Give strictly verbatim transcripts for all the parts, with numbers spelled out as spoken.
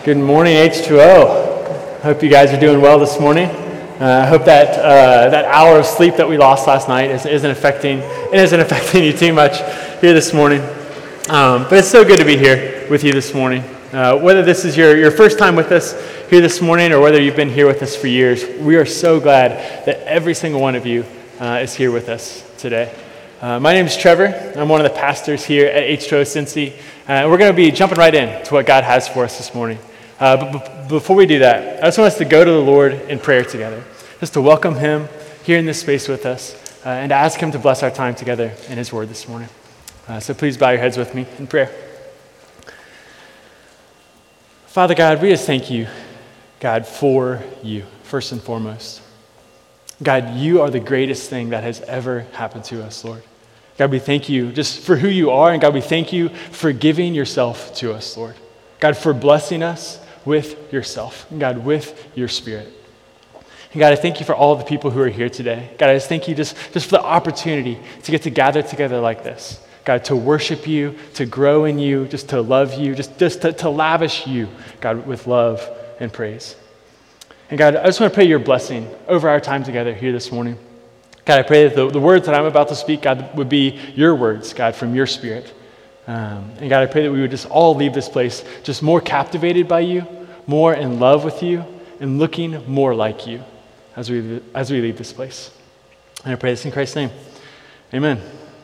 Good morning, H two O. Hope you guys are doing well this morning. Uh, I hope that uh, that hour of sleep that we lost last night is, isn't affecting it isn't affecting you too much here this morning. Um, but it's so good to be here with you this morning. Uh, whether this is your, your first time with us here this morning or whether you've been here with us for years, we are so glad that every single one of you uh, is here with us today. Uh, my name is Trevor. I'm one of the pastors here at H two O Cincy. Uh, we're going to be jumping right in to what God has for us this morning. Uh, but b- before we do that, I just want us to go to the Lord in prayer together, just to welcome Him here in this space with us, uh, and to ask Him to bless our time together in His Word this morning. Uh, so please bow your heads with me in prayer. Father God, we just thank you, God, for you, first and foremost. God, you are the greatest thing that has ever happened to us, Lord. God, we thank you just for who you are, and God, we thank you for giving yourself to us, Lord. God, for blessing us with yourself, and God, with your Spirit. And God, I thank you for all the people who are here today. God, I just thank you just, just for the opportunity to get to gather together like this. God, to worship you, to grow in you, just to love you, just, just to, to lavish you, God, with love and praise. And God, I just want to pray your blessing over our time together here this morning. God, I pray that the, the words that I'm about to speak, God, would be your words, God, from your Spirit. Um, and God, I pray that we would just all leave this place just more captivated by you, more in love with you, and looking more like you as we as we leave this place. And I pray this in Christ's name. Amen.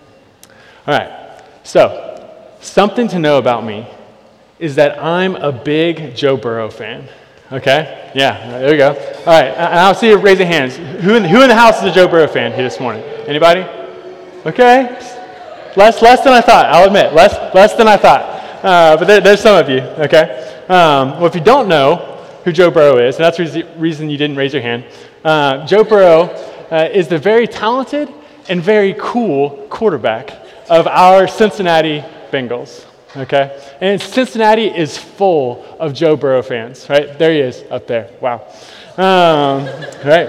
All right. So, something to know about me is that I'm a big Joe Burrow fan. Okay? Yeah, there we go. All right, and I'll see you raise your hands. Who in, who in the house is a Joe Burrow fan here this morning? Anybody? Okay. Less less than I thought, I'll admit. Less less than I thought. Uh, but there, there's some of you, okay? Um, well, if you don't know who Joe Burrow is, and that's the reason you didn't raise your hand, uh, Joe Burrow uh, is the very talented and very cool quarterback of our Cincinnati Bengals. Okay, and Cincinnati is full of Joe Burrow fans, right? There he is up there. Wow. Um, right.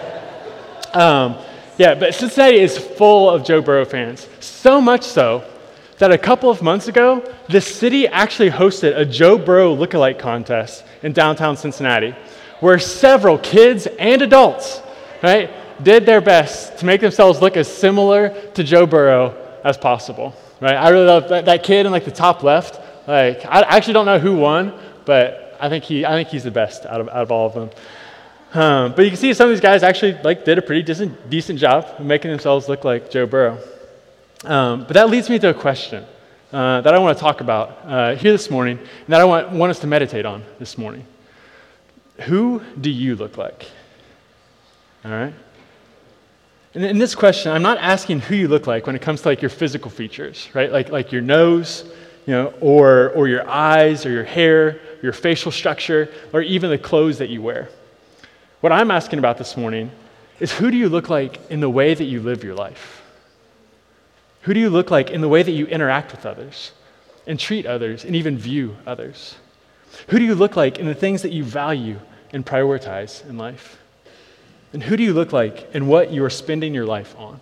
Um, yeah, but Cincinnati is full of Joe Burrow fans. So much so that a couple of months ago, the city actually hosted a Joe Burrow lookalike contest in downtown Cincinnati, where several kids and adults, right, did their best to make themselves look as similar to Joe Burrow as possible. Right, I really love that, that kid in like the top left. Like, I actually don't know who won, but I think he, I think he's the best out of out of all of them. Um, but you can see some of these guys actually like did a pretty decent decent job of making themselves look like Joe Burrow. Um, but that leads me to a question uh, that I want to talk about uh, here this morning, and that I want want us to meditate on this morning. Who do you look like? All right. And in this question, I'm not asking who you look like when it comes to like your physical features, right? Like like your nose, you know, or or your eyes, or your hair, your facial structure, or even the clothes that you wear. What I'm asking about this morning is, who do you look like in the way that you live your life? Who do you look like in the way that you interact with others and treat others and even view others? Who do you look like in the things that you value and prioritize in life? And who do you look like in what you are spending your life on?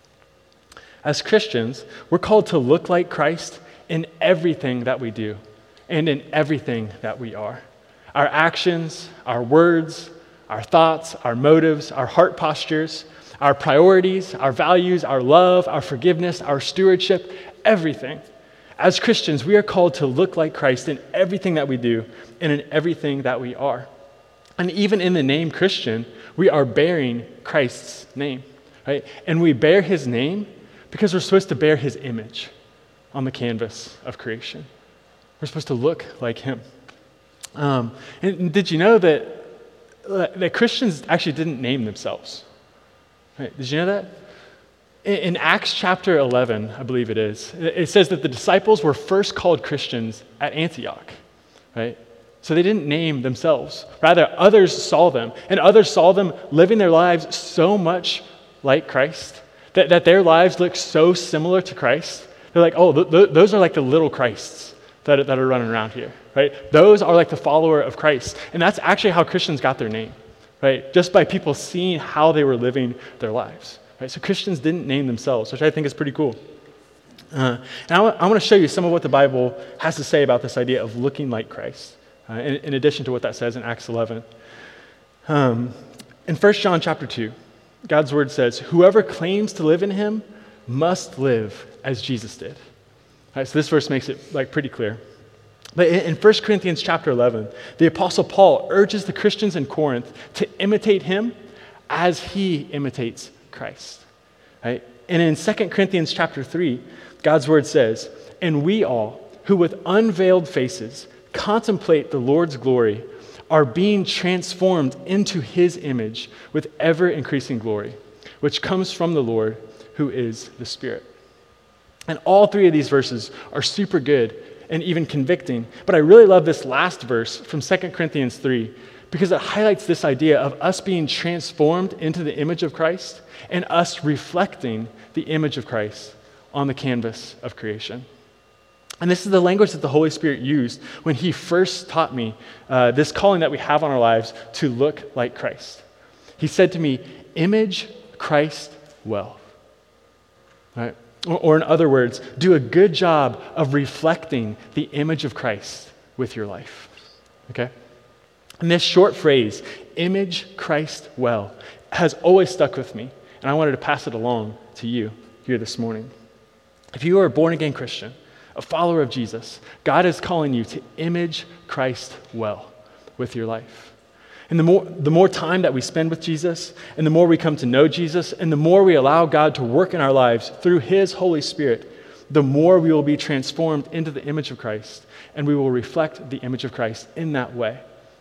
As Christians, we're called to look like Christ in everything that we do and in everything that we are. Our actions, our words, our thoughts, our motives, our heart postures, our priorities, our values, our love, our forgiveness, our stewardship, everything. As Christians, we are called to look like Christ in everything that we do and in everything that we are. And even in the name Christian, we are bearing Christ's name, right? And we bear his name because we're supposed to bear his image on the canvas of creation. We're supposed to look like him. Um, and did you know that, uh, that Christians actually didn't name themselves? Right? Did you know that? In, in Acts chapter eleven, I believe it is, it says that the disciples were first called Christians at Antioch, right? So they didn't name themselves. Rather, others saw them, and others saw them living their lives so much like Christ, that, that their lives look so similar to Christ. They're like, oh, th- th- those are like the little Christs that, that are running around here, right? Those are like the follower of Christ. And that's actually how Christians got their name, right? Just by people seeing how they were living their lives, right? So Christians didn't name themselves, which I think is pretty cool. Uh, and I, w- I want to show you some of what the Bible has to say about this idea of looking like Christ. uh, in, in addition to what that says in Acts eleven. Um, in First John chapter two, God's word says, whoever claims to live in him must live as Jesus did. All right, so this verse makes it like pretty clear. But in First Corinthians chapter eleven, the Apostle Paul urges the Christians in Corinth to imitate him as he imitates Christ. Right? And in Second Corinthians chapter three, God's word says, and we all, who with unveiled faces contemplate the Lord's glory, are being transformed into his image with ever-increasing glory, which comes from the Lord, who is the Spirit. And all three of these verses are super good and even convicting, but I really love this last verse from Second Corinthians three because it highlights this idea of us being transformed into the image of Christ and us reflecting the image of Christ on the canvas of creation. And this is the language that the Holy Spirit used when he first taught me uh, this calling that we have on our lives to look like Christ. He said to me, image Christ well. All right? Or, or in other words, do a good job of reflecting the image of Christ with your life. Okay? And this short phrase, image Christ well, has always stuck with me. And I wanted to pass it along to you here this morning. If you are a born-again Christian, a follower of Jesus, God is calling you to image Christ well with your life. And the more, the more time that we spend with Jesus, and the more we come to know Jesus, and the more we allow God to work in our lives through his Holy Spirit, the more we will be transformed into the image of Christ, and we will reflect the image of Christ in that way.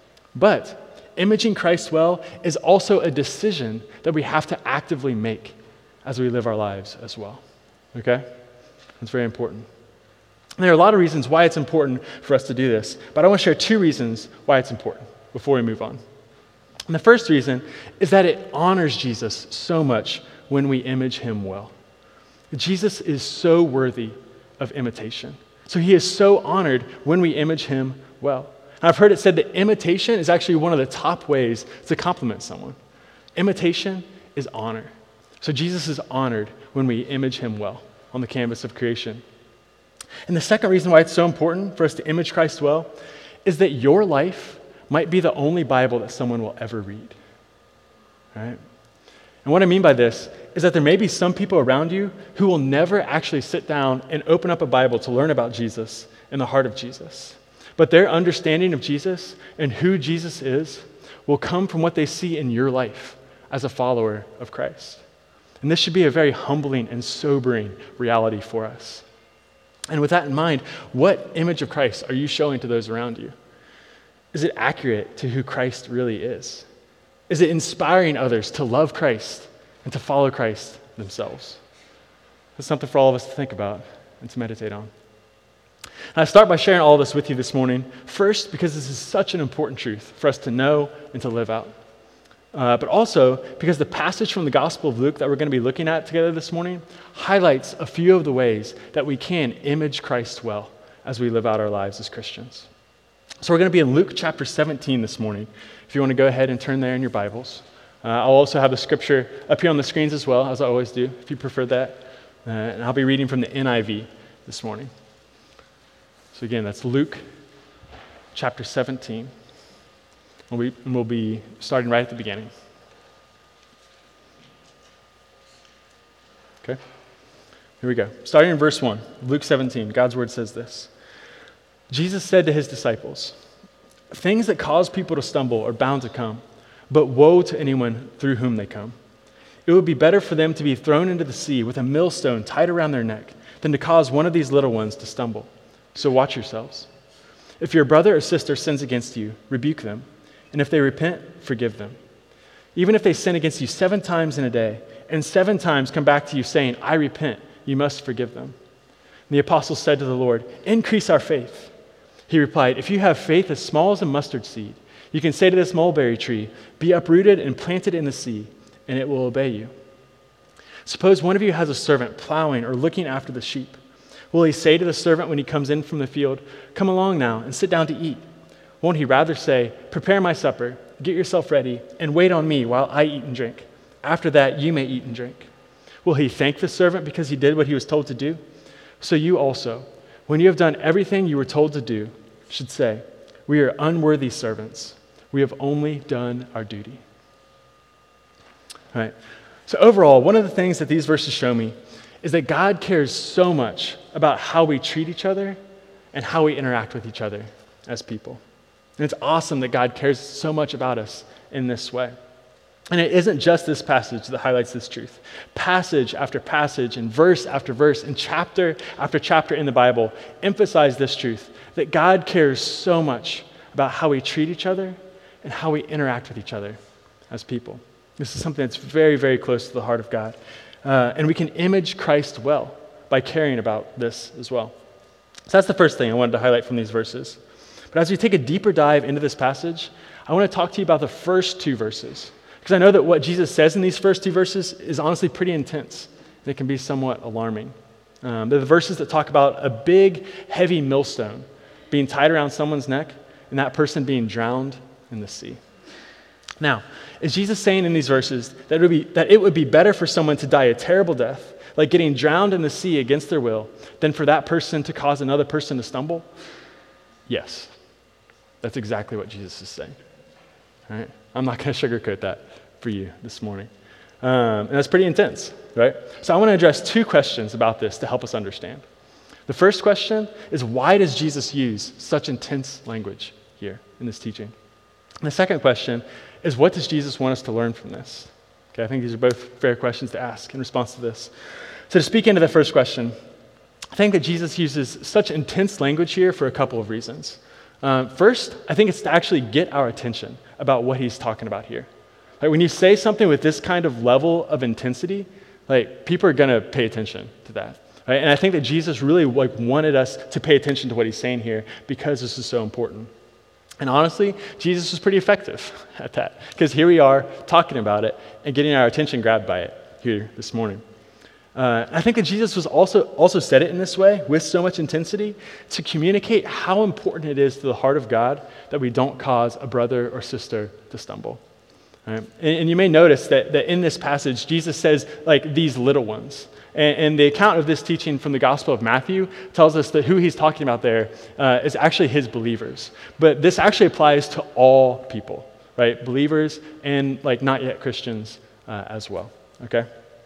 But imaging Christ well is also a decision that we have to actively make as we live our lives as well. Okay? That's very important. And there are a lot of reasons why it's important for us to do this, but I want to share two reasons why it's important before we move on. And the first reason is that it honors Jesus so much when we image him well. Jesus is so worthy of imitation. So he is so honored when we image him well. And I've heard it said that imitation is actually one of the top ways to compliment someone. Imitation is honor. So Jesus is honored when we image him well on the canvas of creation. And the second reason why it's so important for us to image Christ well is that your life might be the only Bible that someone will ever read. Right? And what I mean by this is that there may be some people around you who will never actually sit down and open up a Bible to learn about Jesus and the heart of Jesus. But their understanding of Jesus and who Jesus is will come from what they see in your life as a follower of Christ. And this should be a very humbling and sobering reality for us. And with that in mind, what image of Christ are you showing to those around you? Is it accurate to who Christ really is? Is it inspiring others to love Christ and to follow Christ themselves? That's something for all of us to think about and to meditate on. And I start by sharing all this with you this morning, first because this is such an important truth for us to know and to live out. Uh, but also because the passage from the Gospel of Luke that we're going to be looking at together this morning highlights a few of the ways that we can image Christ well as we live out our lives as Christians. So we're going to be in Luke chapter seventeen this morning. If you want to go ahead and turn there in your Bibles. Uh, I'll also have the scripture up here on the screens as well, as I always do, if you prefer that. Uh, and I'll be reading from the N I V this morning. So again, that's Luke chapter seventeen. And, we, and we'll be starting right at the beginning. Okay? Here we go. Starting in verse one, Luke seventeen, God's word says this. Jesus said to his disciples, things that cause people to stumble are bound to come, but woe to anyone through whom they come. It would be better for them to be thrown into the sea with a millstone tied around their neck than to cause one of these little ones to stumble. So watch yourselves. If your brother or sister sins against you, rebuke them, and if they repent, forgive them. Even if they sin against you seven times in a day, and seven times come back to you saying, I repent, you must forgive them. And the apostles said to the Lord, increase our faith. He replied, if you have faith as small as a mustard seed, you can say to this mulberry tree, be uprooted and planted in the sea, and it will obey you. Suppose one of you has a servant plowing or looking after the sheep. Will he say to the servant when he comes in from the field, come along now and sit down to eat? Won't he rather say, prepare my supper, get yourself ready, and wait on me while I eat and drink? After that, you may eat and drink. Will he thank the servant because he did what he was told to do? So you also, when you have done everything you were told to do, should say, We are unworthy servants. We have only done our duty. All right. So overall, one of the things that these verses show me is that God cares so much about how we treat each other and how we interact with each other as people. And it's awesome that God cares so much about us in this way. And it isn't just this passage that highlights this truth. Passage after passage and verse after verse and chapter after chapter in the Bible emphasize this truth, that God cares so much about how we treat each other and how we interact with each other as people. This is something that's very, very close to the heart of God. Uh, and we can image Christ well by caring about this as well. So that's the first thing I wanted to highlight from these verses. But as we take a deeper dive into this passage, I want to talk to you about the first two verses. Because I know that what Jesus says in these first two verses is honestly pretty intense. And it can be somewhat alarming. Um, they're the verses that talk about a big, heavy millstone being tied around someone's neck and that person being drowned in the sea. Now, is Jesus saying in these verses that it would be, that it would be better for someone to die a terrible death, like getting drowned in the sea against their will, than for that person to cause another person to stumble? Yes. That's exactly what Jesus is saying. All right? I'm not going to sugarcoat that for you this morning. Um, and that's pretty intense, right? So I want to address two questions about this to help us understand. The first question is, why does Jesus use such intense language here in this teaching? And the second question is, what does Jesus want us to learn from this? Okay, I think these are both fair questions to ask in response to this. So to speak into the first question, I think that Jesus uses such intense language here for a couple of reasons. Um, first, I think it's to actually get our attention about what he's talking about here. Like when you say something with this kind of level of intensity, like people are going to pay attention to that. Right? And I think that Jesus really like wanted us to pay attention to what he's saying here because this is so important. And honestly, Jesus was pretty effective at that, because here we are talking about it and getting our attention grabbed by it here this morning. Uh, I think that Jesus was also, also said it in this way, with so much intensity, to communicate how important it is to the heart of God that we don't cause a brother or sister to stumble. Right? And, and you may notice that, that in this passage, Jesus says, like, these little ones. And, and the account of this teaching from the Gospel of Matthew tells us that who he's talking about there uh, is actually his believers. But this actually applies to all people, right? Believers and, like, not yet Christians uh, as well, okay?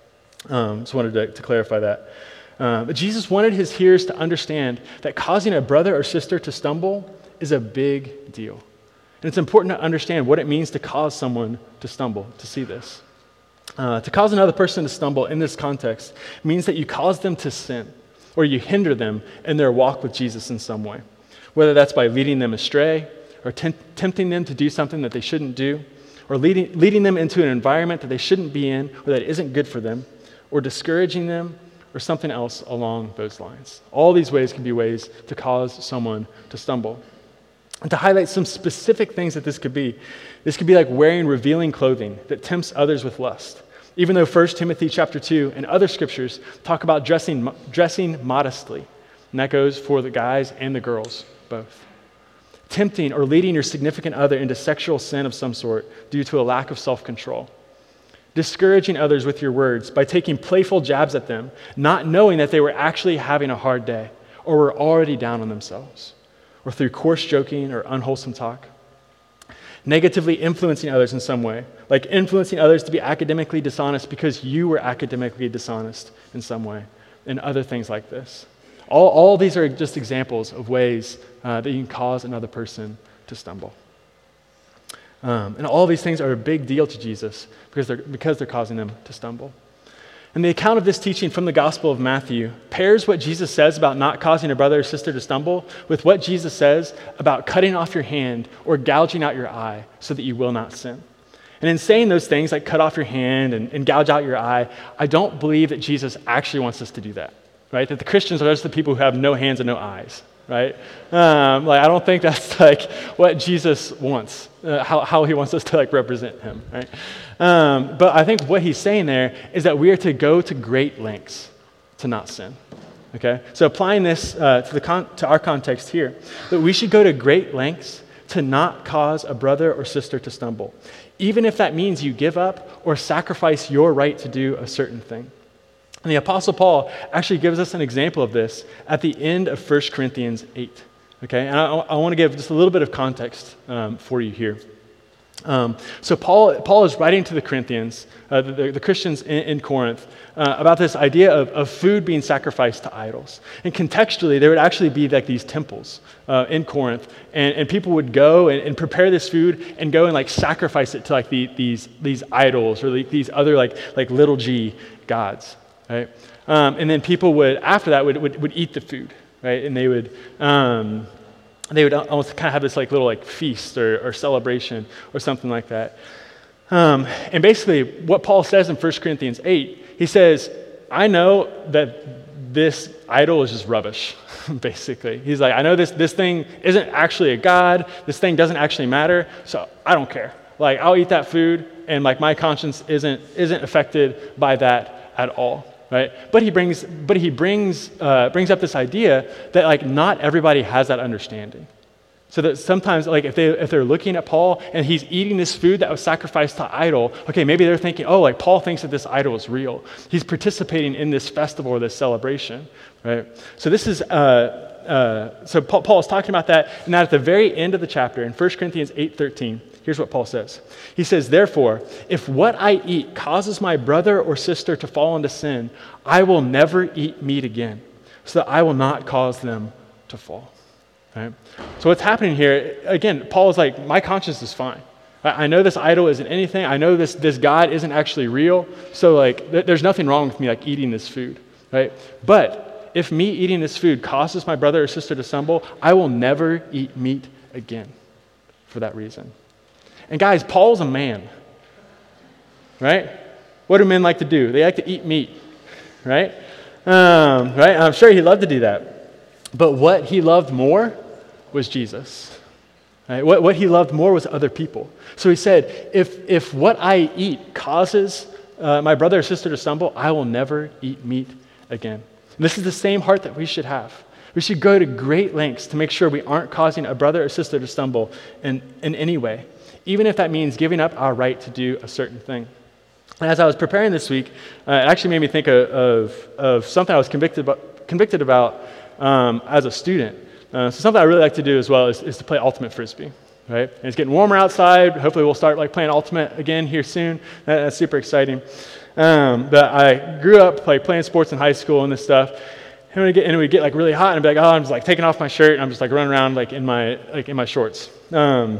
Um, just wanted to, to clarify that. Uh, but Jesus wanted his hearers to understand that causing a brother or sister to stumble is a big deal. And it's important to understand what it means to cause someone to stumble, to see this. Uh, to cause another person to stumble in this context means that you cause them to sin, or you hinder them in their walk with Jesus in some way, whether that's by leading them astray, or temp- tempting them to do something that they shouldn't do, or leading, leading them into an environment that they shouldn't be in, or that isn't good for them, or discouraging them, or something else along those lines. All these ways can be ways to cause someone to stumble. And to highlight some specific things that this could be, this could be like wearing revealing clothing that tempts others with lust. Even though First Timothy chapter two and other scriptures talk about dressing, dressing modestly. And that goes for the guys and the girls, both. Tempting or leading your significant other into sexual sin of some sort due to a lack of self-control. Discouraging others with your words by taking playful jabs at them, not knowing that they were actually having a hard day or were already down on themselves. Or through coarse joking or unwholesome talk. Negatively influencing others in some way, like influencing others to be academically dishonest because you were academically dishonest in some way, and other things like this. All, all these are just examples of ways uh, that you can cause another person to stumble. Um, and all these things are a big deal to Jesus because they're, because they're causing them to stumble. And the account of this teaching from the Gospel of Matthew pairs what Jesus says about not causing a brother or sister to stumble with what Jesus says about cutting off your hand or gouging out your eye so that you will not sin. And in saying those things, like cut off your hand and, and gouge out your eye, I don't believe that Jesus actually wants us to do that, right? That the Christians are just the people who have no hands and no eyes, right? Um, like I don't think that's like what Jesus wants, uh, how, how he wants us to like represent him, right? Um, but I think what he's saying there is that we are to go to great lengths to not sin, okay? So applying this uh, to, the con- to our context here, that we should go to great lengths to not cause a brother or sister to stumble, even if that means you give up or sacrifice your right to do a certain thing. And the Apostle Paul actually gives us an example of this at the end of First Corinthians eight. Okay, and I, I want to give just a little bit of context um, for you here. Um, so Paul, Paul is writing to the Corinthians, uh, the, the Christians in, in Corinth, uh, about this idea of, of food being sacrificed to idols. And contextually, there would actually be like these temples uh, in Corinth, and, and people would go and, and prepare this food and go and like sacrifice it to like the, these these idols or like, these other like like little g gods, right? Um, and then people would after that would, would would eat the food, right? And they would. Um, They would almost kind of have this like little like feast or, or celebration or something like that. Um, and basically what Paul says in First Corinthians eight, he says, I know that this idol is just rubbish, basically. He's like, I know this, this thing isn't actually a God. This thing doesn't actually matter, so I don't care. Like, I'll eat that food, and like my conscience isn't isn't affected by that at all. Right? But he brings, but he brings, uh, brings up this idea that like not everybody has that understanding. So that sometimes, like if they if they're looking at Paul and he's eating this food that was sacrificed to idol, okay, maybe they're thinking, oh, like Paul thinks that this idol is real. He's participating in this festival or this celebration, right? So this is, uh, uh, so Paul, Paul is talking about that, and that at the very end of the chapter in First Corinthians eight thirteen. Here's what Paul says. He says, therefore, if what I eat causes my brother or sister to fall into sin, I will never eat meat again, so that I will not cause them to fall. Right? So what's happening here, again, Paul is like, my conscience is fine. I, I know this idol isn't anything. I know this, this God isn't actually real. So like, th- there's nothing wrong with me like eating this food. Right? But if me eating this food causes my brother or sister to stumble, I will never eat meat again for that reason. And guys, Paul's a man, right? What do men like to do? They like to eat meat, right? Um, right? I'm sure he loved to do that. But what he loved more was Jesus. Right? What, what he loved more was other people. So he said, if, if what I eat causes uh, my brother or sister to stumble, I will never eat meat again. And this is the same heart that we should have. We should go to great lengths to make sure we aren't causing a brother or sister to stumble in, in any way, even if that means giving up our right to do a certain thing. And as I was preparing this week, uh, it actually made me think of, of, of something I was convicted about, convicted about um, as a student. Uh, so something I really like to do as well is, is to play ultimate frisbee, right? And it's getting warmer outside. Hopefully we'll start like playing ultimate again here soon. That, that's super exciting. Um, but I grew up like playing sports in high school and this stuff. And we get and we get like really hot, and I'd be like, oh, I'm just like taking off my shirt, and I'm just like running around like in my like in my shorts. Um,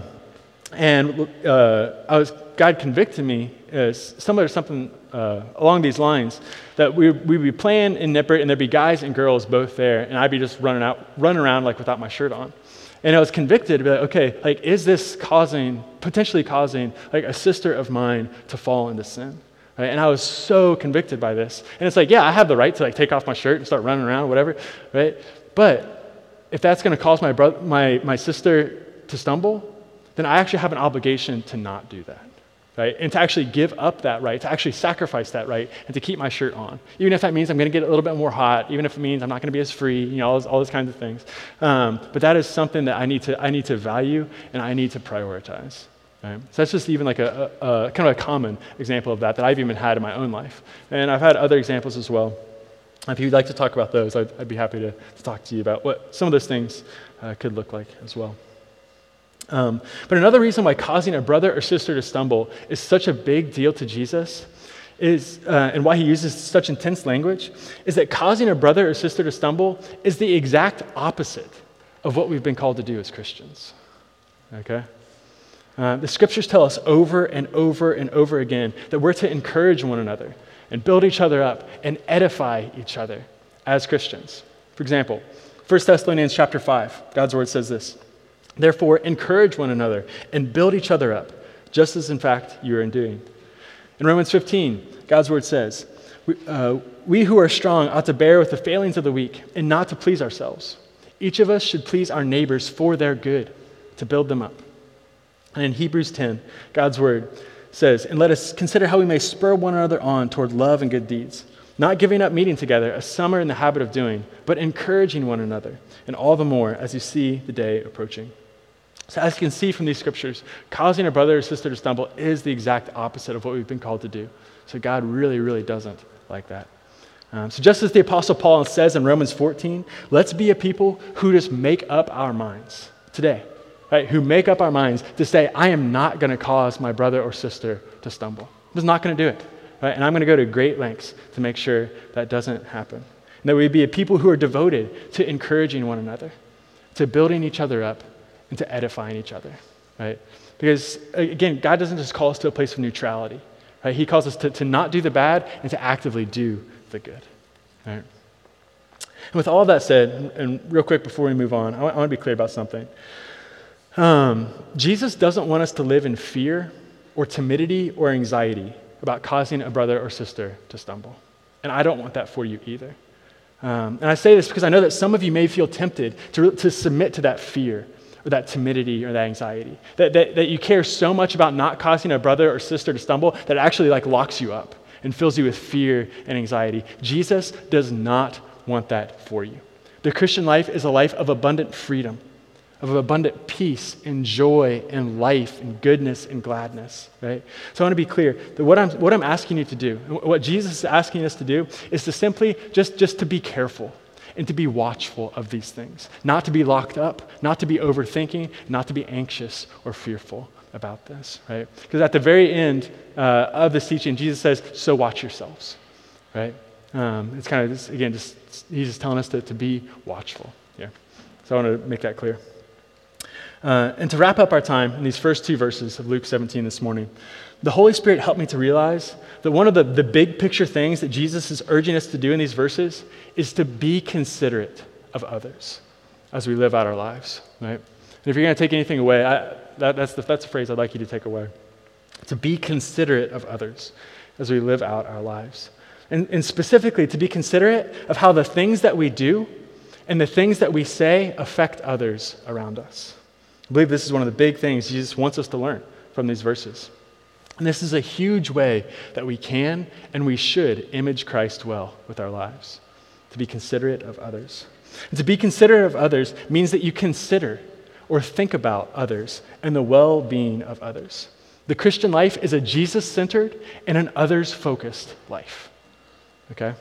And uh, I was God convicted me as somebody or something uh, along these lines that we we'd be playing in Nippert and there'd be guys and girls both there, and I'd be just running out, running around like without my shirt on. And I was convicted to be like, okay, like is this causing, potentially causing like a sister of mine to fall into sin? Right? And I was so convicted by this. And it's like, yeah, I have the right to like take off my shirt and start running around, whatever, right? But if that's going to cause my brother, my my sister to stumble, then I actually have an obligation to not do that, right? And to actually give up that right, to actually sacrifice that right, and to keep my shirt on. Even if that means I'm going to get a little bit more hot, even if it means I'm not going to be as free, you know, all those, all those kinds of things. Um, but that is something that I need to I need to value and I need to prioritize. Right? So that's just even like a, a, a kind of a common example of that that I've even had in my own life. And I've had other examples as well. If you'd like to talk about those, I'd, I'd be happy to, to talk to you about what some of those things uh, could look like as well. Um, but another reason why causing a brother or sister to stumble is such a big deal to Jesus is, uh, and why he uses such intense language, is that causing a brother or sister to stumble is the exact opposite of what we've been called to do as Christians. Okay? Uh, the scriptures tell us over and over and over again that we're to encourage one another and build each other up and edify each other as Christians. For example, First Thessalonians chapter five, God's word says this: therefore, encourage one another and build each other up, just as in fact you are doing. In Romans fifteen, God's word says, we, uh, we who are strong ought to bear with the failings of the weak and not to please ourselves. Each of us should please our neighbors for their good, to build them up. And in Hebrews ten, God's word says, and let us consider how we may spur one another on toward love and good deeds, not giving up meeting together, as some are in the habit of doing, but encouraging one another, and all the more as you see the day approaching. So as you can see from these scriptures, causing a brother or sister to stumble is the exact opposite of what we've been called to do. So God really, really doesn't like that. Um, so just as the Apostle Paul says in Romans fourteen, let's be a people who just make up our minds today, right? Who make up our minds to say, I am not going to cause my brother or sister to stumble. I'm just not going to do it, right? And I'm going to go to great lengths to make sure that doesn't happen. And that we be a people who are devoted to encouraging one another, to building each other up, and to edifying each other, right? Because, again, God doesn't just call us to a place of neutrality, right? He calls us to, to not do the bad and to actively do the good, right? And with all that said, and, and real quick before we move on, I want, I want to be clear about something. Um, Jesus doesn't want us to live in fear or timidity or anxiety about causing a brother or sister to stumble. And I don't want that for you either. Um, and I say this because I know that some of you may feel tempted to, to submit to that fear or that timidity or that anxiety, that, that, that you care so much about not causing a brother or sister to stumble that it actually like locks you up and fills you with fear and anxiety. Jesus does not want that for you. The Christian life is a life of abundant freedom, of abundant peace and joy and life and goodness and gladness, right? So I want to be clear that what I'm, what I'm asking you to do, what Jesus is asking us to do, is to simply just, just to be careful and to be watchful of these things, not to be locked up, not to be overthinking, not to be anxious or fearful about this, right? Because at the very end uh, of this teaching, Jesus says, so watch yourselves, right? Um, it's kind of, just, again, just he's just telling us to, to be watchful here. So I want to make that clear. Uh, and to wrap up our time in these first two verses of Luke seventeen this morning, the Holy Spirit helped me to realize that one of the, the big picture things that Jesus is urging us to do in these verses is to be considerate of others as we live out our lives, right? And if you're going to take anything away, I, that, that's, the, that's the phrase I'd like you to take away. To be considerate of others as we live out our lives. And, and specifically, to be considerate of how the things that we do and the things that we say affect others around us. I believe this is one of the big things Jesus wants us to learn from these verses. And this is a huge way that we can and we should image Christ well with our lives, to be considerate of others. And to be considerate of others means that you consider or think about others and the well-being of others. The Christian life is a Jesus-centered and an others-focused life, okay?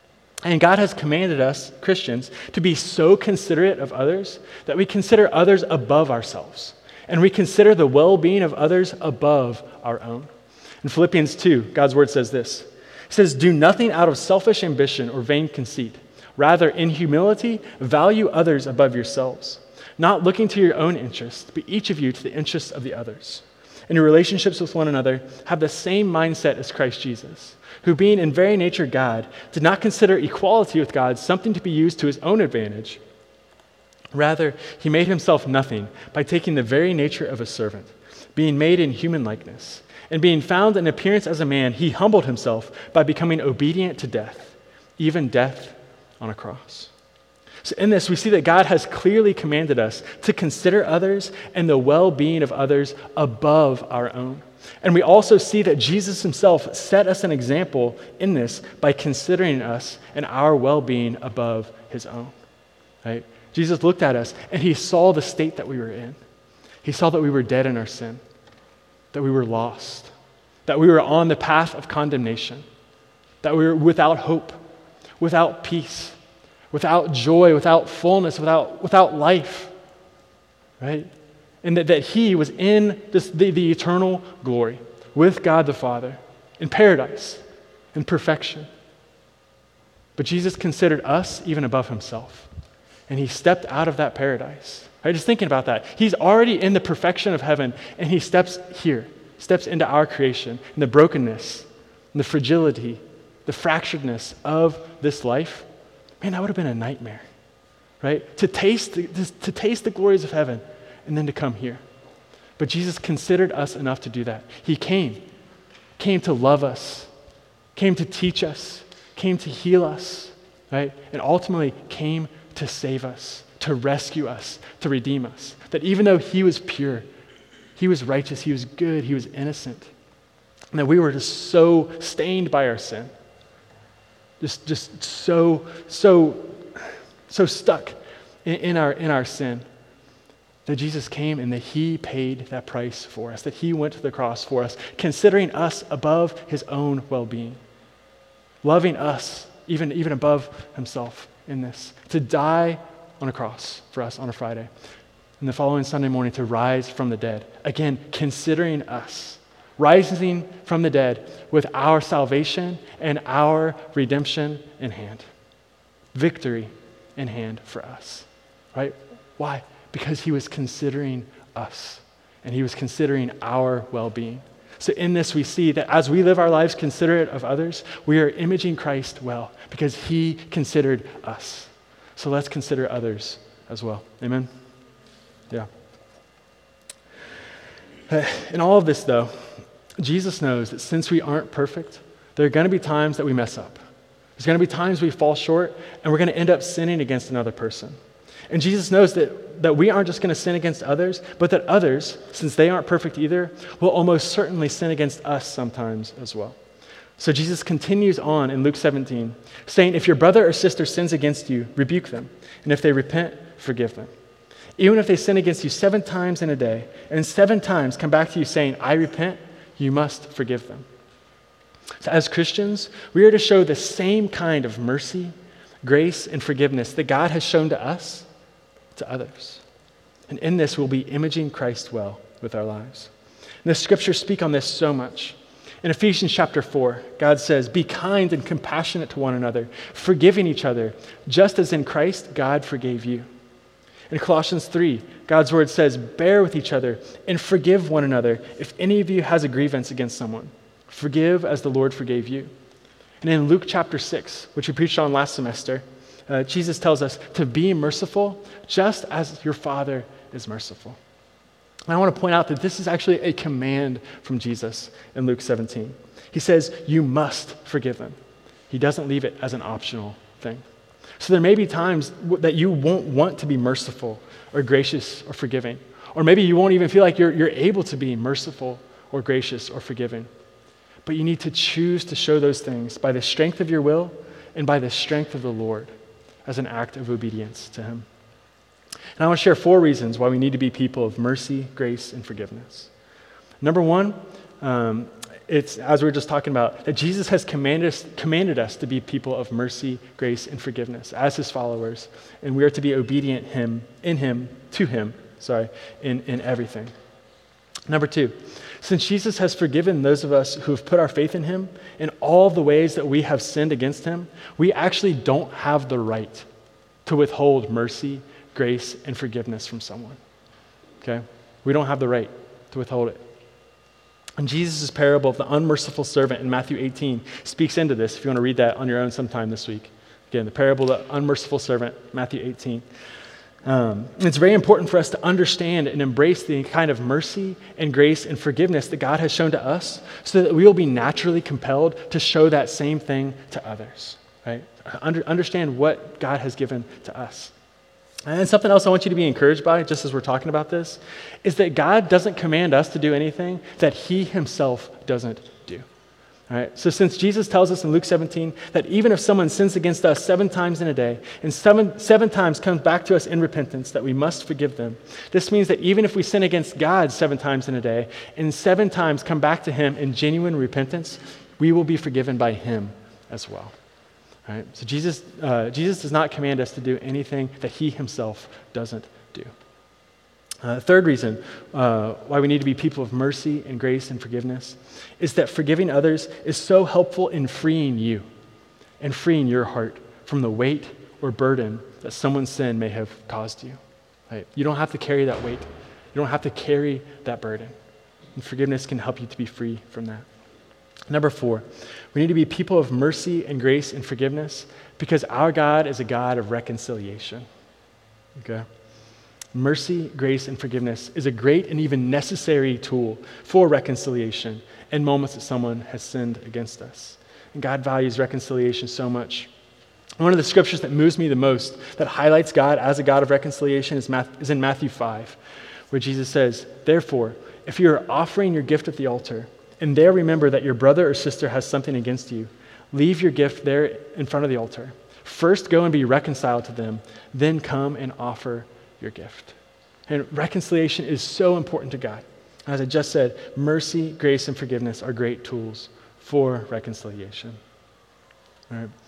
And God has commanded us, Christians, to be so considerate of others that we consider others above ourselves. And we consider the well-being of others above our own. In Philippians two, God's word says this. It says, do nothing out of selfish ambition or vain conceit. Rather, in humility, value others above yourselves, not looking to your own interests, but each of you to the interests of the others. In your relationships with one another, have the same mindset as Christ Jesus, who being in very nature God, did not consider equality with God something to be used to his own advantage. Rather, he made himself nothing by taking the very nature of a servant, being made in human likeness. And being found in appearance as a man, he humbled himself by becoming obedient to death, even death on a cross. So in this, we see that God has clearly commanded us to consider others and the well-being of others above our own. And we also see that Jesus himself set us an example in this by considering us and our well-being above his own, right? Jesus looked at us and he saw the state that we were in. He saw that we were dead in our sin, that we were lost, that we were on the path of condemnation, that we were without hope, without peace, without joy, without fullness, without, without life, right? And that, that he was in this, the, the eternal glory with God the Father in paradise, in perfection. But Jesus considered us even above himself. And he stepped out of that paradise. Right? Just thinking about that. He's already in the perfection of heaven, and he steps here, steps into our creation, in the brokenness, and the fragility, the fracturedness of this life. Man, that would have been a nightmare, right? To taste, the, to taste the glories of heaven and then to come here. But Jesus considered us enough to do that. He came, came to love us, came to teach us, came to heal us, right? And ultimately came to save us, to rescue us, to redeem us. That even though he was pure, he was righteous, he was good, he was innocent, and that we were just so stained by our sin, just just so, so, so stuck in, in our in our sin, that Jesus came and that he paid that price for us, that he went to the cross for us, considering us above his own well-being, loving us even, even above himself in this, to die on a cross for us on a Friday, and the following Sunday morning to rise from the dead. Again, considering us, rising from the dead with our salvation and our redemption in hand. Victory in hand for us, right? Why? Because he was considering us, and he was considering our well-being. So in this, we see that as we live our lives considerate of others, we are imaging Christ well because he considered us. So let's consider others as well. Amen? Yeah. In all of this, though, Jesus knows that since we aren't perfect, there are going to be times that we mess up. There's going to be times we fall short, and we're going to end up sinning against another person. And Jesus knows that, that we aren't just going to sin against others, but that others, since they aren't perfect either, will almost certainly sin against us sometimes as well. So Jesus continues on in Luke seventeen, saying, if your brother or sister sins against you, rebuke them. And if they repent, forgive them. Even if they sin against you seven times in a day, and seven times come back to you saying, I repent, you must forgive them. So as Christians, we are to show the same kind of mercy, grace, and forgiveness that God has shown to us, to others. And in this, we'll be imaging Christ well with our lives. And the scriptures speak on this so much. In Ephesians chapter four, God says, be kind and compassionate to one another, forgiving each other, just as in Christ God forgave you. In Colossians three, God's word says, bear with each other and forgive one another if any of you has a grievance against someone. Forgive as the Lord forgave you. And in Luke chapter six, which we preached on last semester, uh, Jesus tells us to be merciful just as your Father is merciful. And I want to point out that this is actually a command from Jesus in Luke seventeen. He says, you must forgive them. He doesn't leave it as an optional thing. So there may be times that you won't want to be merciful or gracious or forgiving. Or maybe you won't even feel like you're, you're able to be merciful or gracious or forgiving. But you need to choose to show those things by the strength of your will and by the strength of the Lord as an act of obedience to him. And I want to share four reasons why we need to be people of mercy, grace, and forgiveness. Number one, um, it's, as we were just talking about, that Jesus has commanded us, commanded us to be people of mercy, grace, and forgiveness as his followers. And we are to be obedient him, in him, to him, sorry, in, in everything. Number two, since Jesus has forgiven those of us who have put our faith in him in all the ways that we have sinned against him, we actually don't have the right to withhold mercy, grace, and forgiveness from someone. Okay? We don't have the right to withhold it. And Jesus' parable of the unmerciful servant in Matthew eighteen speaks into this, if you want to read that on your own sometime this week. Again, the parable of the unmerciful servant, Matthew eighteen. Um, it's very important for us to understand and embrace the kind of mercy and grace and forgiveness that God has shown to us so that we will be naturally compelled to show that same thing to others, right? Under, understand what God has given to us. And something else I want you to be encouraged by, just as we're talking about this, is that God doesn't command us to do anything that he himself doesn't do. All right? So since Jesus tells us in Luke seventeen that even if someone sins against us seven times in a day and seven, seven times comes back to us in repentance, that we must forgive them, this means that even if we sin against God seven times in a day and seven times come back to him in genuine repentance, we will be forgiven by him as well. All right? So Jesus, uh, Jesus does not command us to do anything that he himself doesn't do. Uh, third reason uh, why we need to be people of mercy and grace and forgiveness is that forgiving others is so helpful in freeing you and freeing your heart from the weight or burden that someone's sin may have caused you. Right? You don't have to carry that weight. You don't have to carry that burden. And forgiveness can help you to be free from that. Number four, we need to be people of mercy and grace and forgiveness because our God is a God of reconciliation. Okay? Mercy, grace, and forgiveness is a great and even necessary tool for reconciliation in moments that someone has sinned against us. And God values reconciliation so much. One of the scriptures that moves me the most, that highlights God as a God of reconciliation, is, Matthew, is in Matthew five, where Jesus says, therefore, if you are offering your gift at the altar, and there remember that your brother or sister has something against you, leave your gift there in front of the altar. First go and be reconciled to them, then come and offer your gift. And reconciliation is so important to God. As I just said, mercy, grace, and forgiveness are great tools for reconciliation. All right.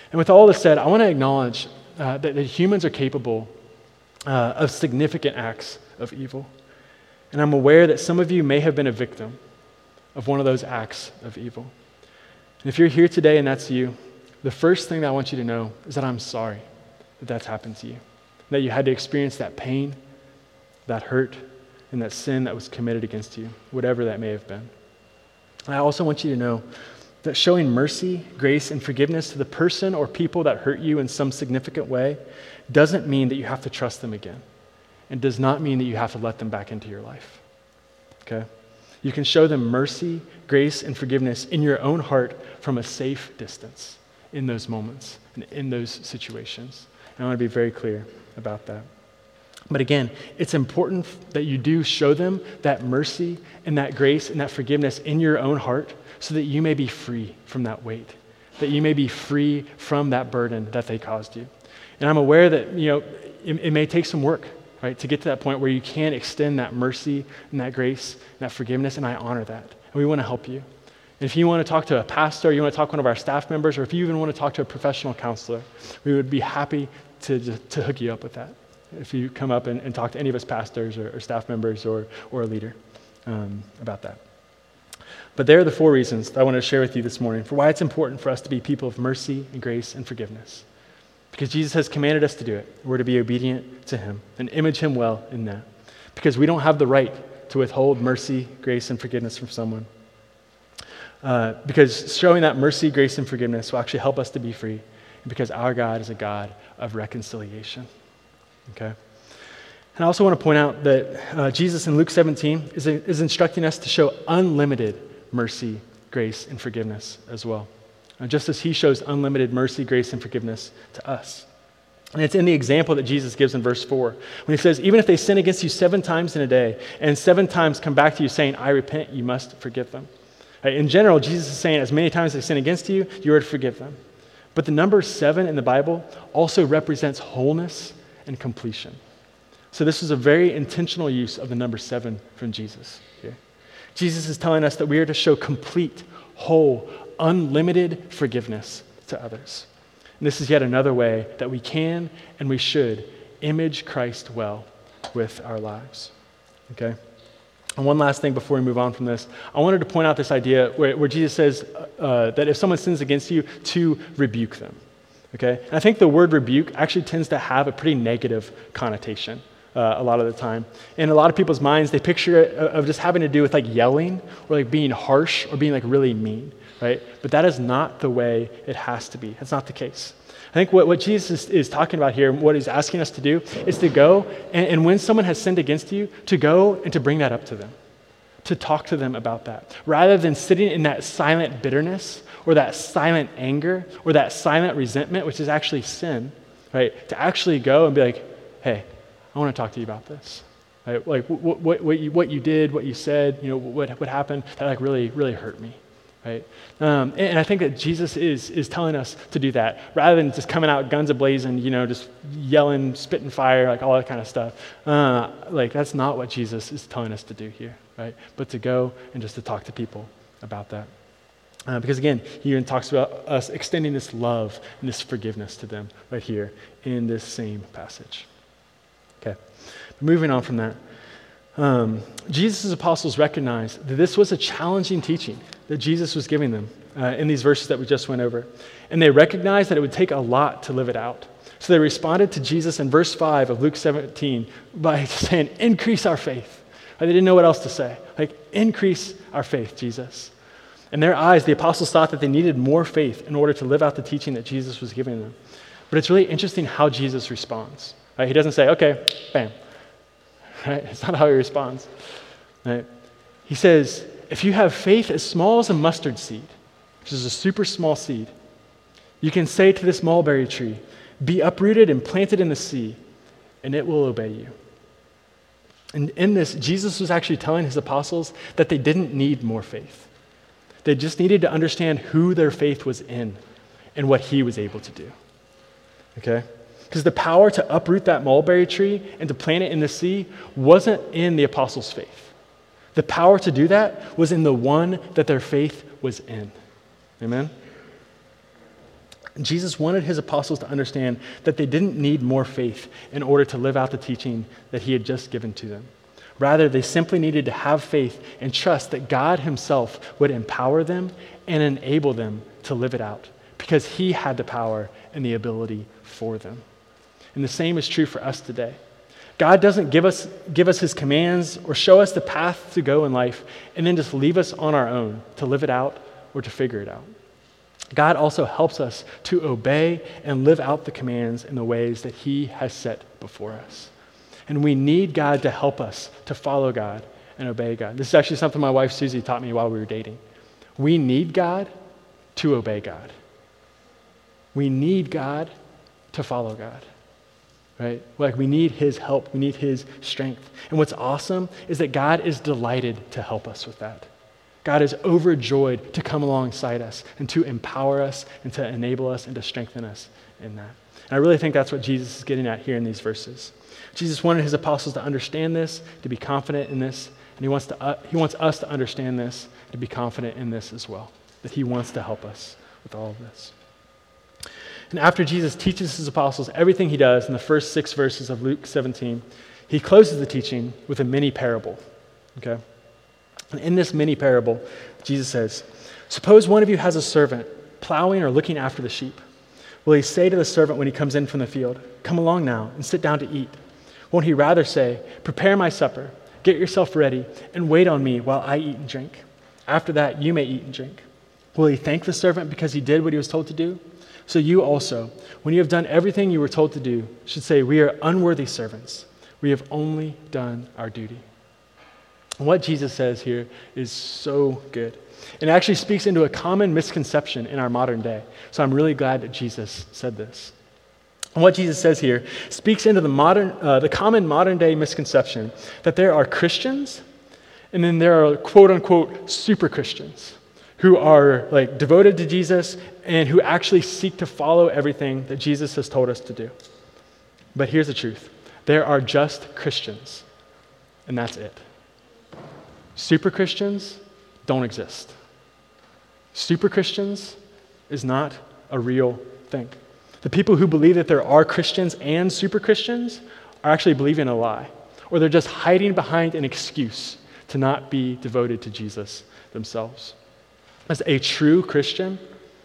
And with all this said, I want to acknowledge uh, that, that humans are capable uh, of significant acts of evil. And I'm aware that some of you may have been a victim of one of those acts of evil. And if you're here today and that's you, the first thing that I want you to know is that I'm sorry that that's happened to you, that you had to experience that pain, that hurt, and that sin that was committed against you, whatever that may have been. And I also want you to know that showing mercy, grace, and forgiveness to the person or people that hurt you in some significant way doesn't mean that you have to trust them again, and does not mean that you have to let them back into your life, okay? You can show them mercy, grace, and forgiveness in your own heart from a safe distance in those moments and in those situations. And I want to be very clear about that. But again, it's important that you do show them that mercy and that grace and that forgiveness in your own heart so that you may be free from that weight, that you may be free from that burden that they caused you. And I'm aware that, you know, it, it may take some work, right, to get to that point where you can extend that mercy and that grace and that forgiveness, and I honor that. And we want to help you. And if you want to talk to a pastor, or you want to talk to one of our staff members, or if you even want to talk to a professional counselor, we would be happy to, to, to hook you up with that. If you come up and, and talk to any of us pastors or, or staff members or, or a leader um, about that. But there are the four reasons that I want to share with you this morning for why it's important for us to be people of mercy and grace and forgiveness. Because Jesus has commanded us to do it. We're to be obedient to him and image him well in that. Because we don't have the right to withhold mercy, grace, and forgiveness from someone. Uh, because showing that mercy, grace, and forgiveness will actually help us to be free. And because our God is a God of reconciliation. Okay? And I also want to point out that uh, Jesus in Luke seventeen is, is instructing us to show unlimited mercy, grace, and forgiveness as well. Uh, just as he shows unlimited mercy, grace, and forgiveness to us. And it's in the example that Jesus gives in verse four, when he says, even if they sin against you seven times in a day, and seven times come back to you saying, I repent, you must forgive them. Right? In general, Jesus is saying, as many times as they sin against you, you are to forgive them. But the number seven in the Bible also represents wholeness and completion. So this is a very intentional use of the number seven from Jesus here. Jesus is telling us that we are to show complete, whole, unlimited forgiveness to others. And this is yet another way that we can and we should image Christ well with our lives. Okay? And one last thing before we move on from this, I wanted to point out this idea where, where Jesus says uh, that if someone sins against you, to rebuke them. Okay? And I think the word rebuke actually tends to have a pretty negative connotation uh, a lot of the time. In a lot of people's minds, they picture it of just having to do with like yelling or like being harsh or being like really mean. Right? But that is not the way it has to be. That's not the case. I think what, what Jesus is, is talking about here, what he's asking us to do, is to go, and, and when someone has sinned against you, to go and to bring that up to them, to talk to them about that, rather than sitting in that silent bitterness or that silent anger or that silent resentment, which is actually sin, right? To actually go and be like, hey, I want to talk to you about this. Right? Like what, what, what, you, what you did, what you said, you know, what, what happened, that like really, really hurt me. Right? Um, and, and I think that Jesus is is telling us to do that rather than just coming out guns a-blazing, you know, just yelling, spitting fire, like all that kind of stuff. Uh, like that's not what Jesus is telling us to do here, right? But to go and just to talk to people about that. Uh, because again, he even talks about us extending this love and this forgiveness to them right here in this same passage. Okay, moving on from that. Um, Jesus' apostles recognized that this was a challenging teaching that Jesus was giving them uh, in these verses that we just went over. And they recognized that it would take a lot to live it out. So they responded to Jesus in verse five of Luke seventeen by saying, increase our faith. Right? They didn't know what else to say. Like, increase our faith, Jesus. In their eyes, the apostles thought that they needed more faith in order to live out the teaching that Jesus was giving them. But it's really interesting how Jesus responds. Right? He doesn't say, okay, bam. Right? It's not how he responds. Right? He says, if you have faith as small as a mustard seed, which is a super small seed, you can say to this mulberry tree, be uprooted and planted in the sea, and it will obey you. And in this, Jesus was actually telling his apostles that they didn't need more faith. They just needed to understand who their faith was in and what he was able to do. Okay? Because the power to uproot that mulberry tree and to plant it in the sea wasn't in the apostles' faith. The power to do that was in the one that their faith was in. Amen? Jesus wanted his apostles to understand that they didn't need more faith in order to live out the teaching that he had just given to them. Rather, they simply needed to have faith and trust that God himself would empower them and enable them to live it out because he had the power and the ability for them. And the same is true for us today. God doesn't give us, give us his commands or show us the path to go in life and then just leave us on our own to live it out or to figure it out. God also helps us to obey and live out the commands in the ways that he has set before us. And we need God to help us to follow God and obey God. This is actually something my wife Susie taught me while we were dating. We need God to obey God. We need God to follow God. Right? Like we need his help. We need his strength. And what's awesome is that God is delighted to help us with that. God is overjoyed to come alongside us and to empower us and to enable us and to strengthen us in that. And I really think that's what Jesus is getting at here in these verses. Jesus wanted his apostles to understand this, to be confident in this, and he wants to uh, he wants us to understand this, to be confident in this as well, that he wants to help us with all of this. And after Jesus teaches his apostles everything he does in the first six verses of Luke seventeen, he closes the teaching with a mini parable. Okay? And in this mini parable, Jesus says, suppose one of you has a servant plowing or looking after the sheep. Will he say to the servant when he comes in from the field, come along now and sit down to eat? Won't he rather say, prepare my supper, get yourself ready, and wait on me while I eat and drink? After that, you may eat and drink. Will he thank the servant because he did what he was told to do? So you also, when you have done everything you were told to do, should say, we are unworthy servants. We have only done our duty. And what Jesus says here is so good. It actually speaks into a common misconception in our modern day. So I'm really glad that Jesus said this. And what Jesus says here speaks into the modern, uh, the common modern day misconception that there are Christians and then there are quote unquote super Christians who are like devoted to Jesus and who actually seek to follow everything that Jesus has told us to do. But here's the truth. There are just Christians, and that's it. Super Christians don't exist. Super Christians is not a real thing. The people who believe that there are Christians and super Christians are actually believing a lie, or they're just hiding behind an excuse to not be devoted to Jesus themselves. As a true Christian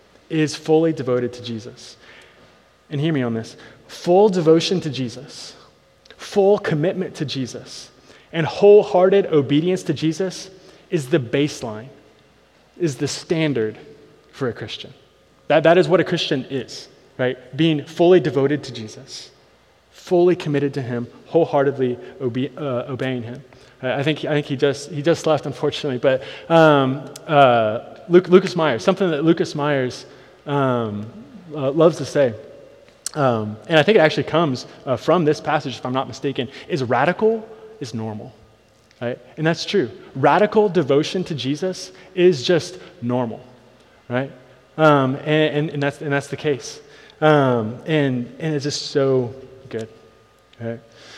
is fully devoted to Jesus. And hear me on this. Full devotion to Jesus, full commitment to Jesus, and wholehearted obedience to Jesus is the baseline, is the standard for a Christian. That, that is what a Christian is, right? Being fully devoted to Jesus, fully committed to him, wholeheartedly obe- uh, obeying him. Uh, I think I think he just he just left, unfortunately. But um, uh, Luke, Lucas Myers, something that Lucas Myers um, uh, loves to say, um, and I think it actually comes uh, from this passage, if I'm not mistaken, is radical is normal, right? And that's true. Radical devotion to Jesus is just normal, right? Um, and, and, and that's and that's the case. Um, and and it's just so good, right?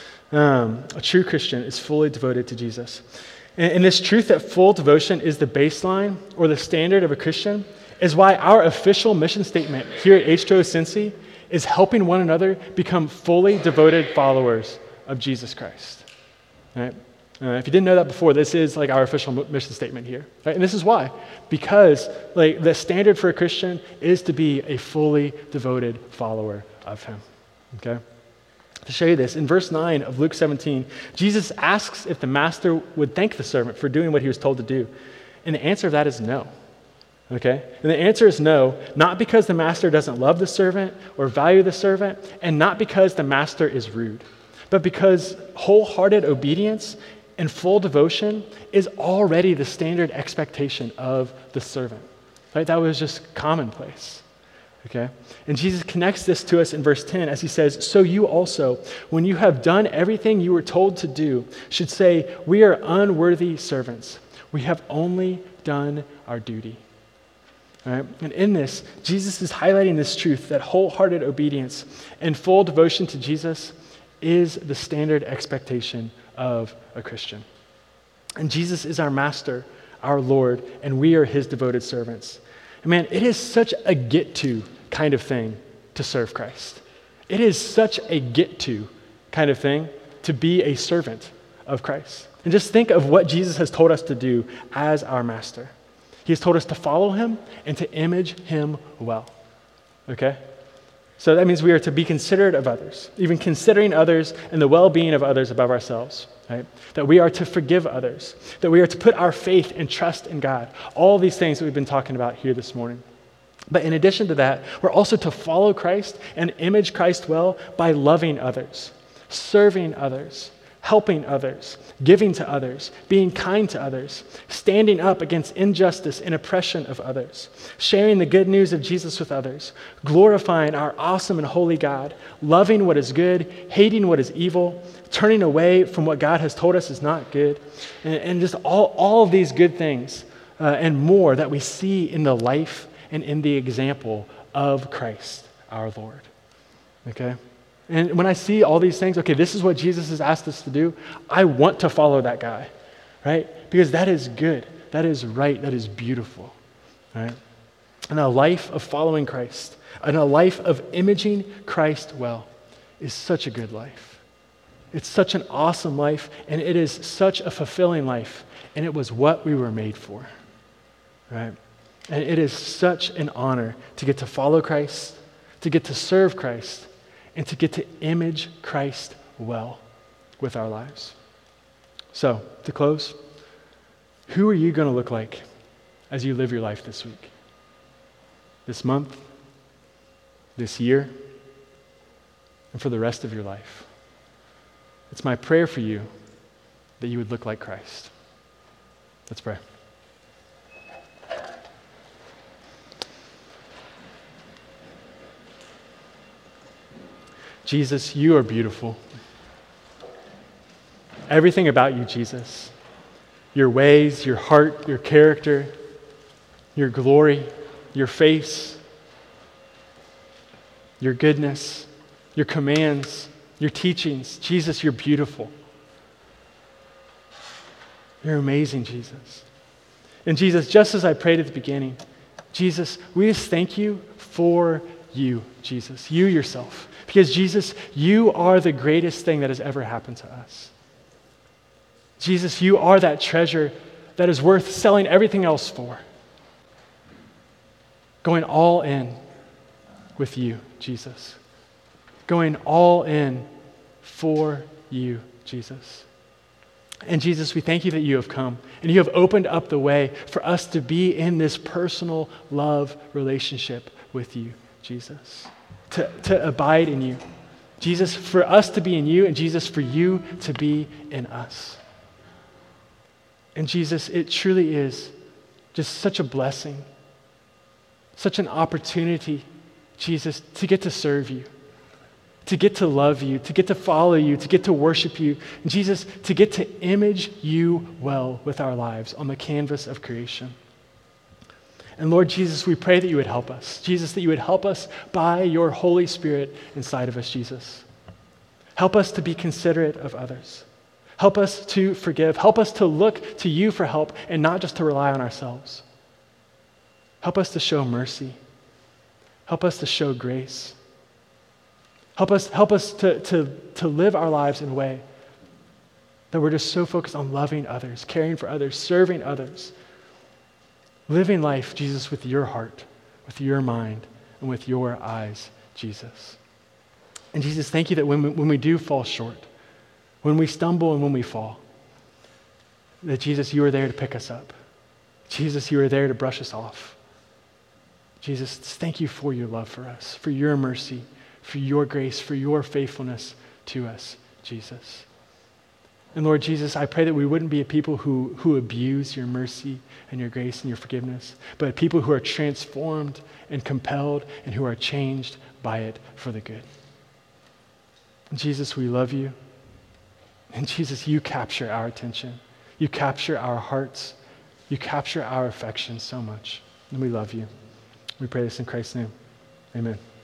Um, a true Christian is fully devoted to Jesus. And, and this truth that full devotion is the baseline or the standard of a Christian is why our official mission statement here at H two O Cincy is helping one another become fully devoted followers of Jesus Christ. Right? Uh, if you didn't know that before, this is like our official mission statement here. Right? And this is why. Because like the standard for a Christian is to be a fully devoted follower of him. Okay? To show you this, in verse nine of Luke seventeen, Jesus asks if the master would thank the servant for doing what he was told to do. And the answer to that is no. Okay? And the answer is no, not because the master doesn't love the servant or value the servant, and not because the master is rude, but because wholehearted obedience and full devotion is already the standard expectation of the servant. Right? That was just commonplace. Okay? And Jesus connects this to us in verse ten as he says, so you also, when you have done everything you were told to do, should say, we are unworthy servants. We have only done our duty. All right? And in this, Jesus is highlighting this truth that wholehearted obedience and full devotion to Jesus is the standard expectation of a Christian. And Jesus is our master, our Lord, and we are his devoted servants. And man, it is such a get-to kind of thing to serve Christ. It is such a get-to kind of thing to be a servant of Christ. And just think of what Jesus has told us to do as our master. He has told us to follow him and to image him well. Okay? So that means we are to be considerate of others, even considering others and the well-being of others above ourselves, right? That we are to forgive others, that we are to put our faith and trust in God. All these things that we've been talking about here this morning. But in addition to that, we're also to follow Christ and image Christ well by loving others, serving others, helping others, giving to others, being kind to others, standing up against injustice and oppression of others, sharing the good news of Jesus with others, glorifying our awesome and holy God, loving what is good, hating what is evil, turning away from what God has told us is not good, and, and just all, all of these good things uh, and more that we see in the life and in the example of Christ, our Lord. Okay? And when I see all these things, okay, this is what Jesus has asked us to do, I want to follow that guy, right? Because that is good, that is right, that is beautiful, right? And a life of following Christ, and a life of imaging Christ well is such a good life. It's such an awesome life, and it is such a fulfilling life, and it was what we were made for, right? And it is such an honor to get to follow Christ, to get to serve Christ, and to get to image Christ well with our lives. So, to close, who are you going to look like as you live your life this week, this month, this year, and for the rest of your life? It's my prayer for you that you would look like Christ. Let's pray. Jesus, you are beautiful. Everything about you, Jesus, your ways, your heart, your character, your glory, your face, your goodness, your commands, your teachings. Jesus, you're beautiful. You're amazing, Jesus. And Jesus, just as I prayed at the beginning, Jesus, we just thank you for you, Jesus, you yourself. Because Jesus, you are the greatest thing that has ever happened to us. Jesus, you are that treasure that is worth selling everything else for. Going all in with you, Jesus. Going all in for you, Jesus. And Jesus, we thank you that you have come and you have opened up the way for us to be in this personal love relationship with you, Jesus. To, to abide in you. Jesus, for us to be in you, and Jesus, for you to be in us. And Jesus, it truly is just such a blessing, such an opportunity, Jesus, to get to serve you, to get to love you, to get to follow you, to get to worship you, and Jesus, to get to image you well with our lives on the canvas of creation. And Lord Jesus, we pray that you would help us. Jesus, that you would help us by your Holy Spirit inside of us, Jesus. Help us to be considerate of others. Help us to forgive. Help us to look to you for help and not just to rely on ourselves. Help us to show mercy. Help us to show grace. Help us, help us to, to, to live our lives in a way that we're just so focused on loving others, caring for others, serving others. Living life, Jesus, with your heart, with your mind, and with your eyes, Jesus. And Jesus, thank you that when we, when we do fall short, when we stumble and when we fall, that Jesus, you are there to pick us up. Jesus, you are there to brush us off. Jesus, thank you for your love for us, for your mercy, for your grace, for your faithfulness to us, Jesus. And Lord Jesus, I pray that we wouldn't be a people who, who abuse your mercy and your grace and your forgiveness, but a people who are transformed and compelled and who are changed by it for the good. And Jesus, we love you. And Jesus, you capture our attention. You capture our hearts. You capture our affection so much. And we love you. We pray this in Christ's name. Amen.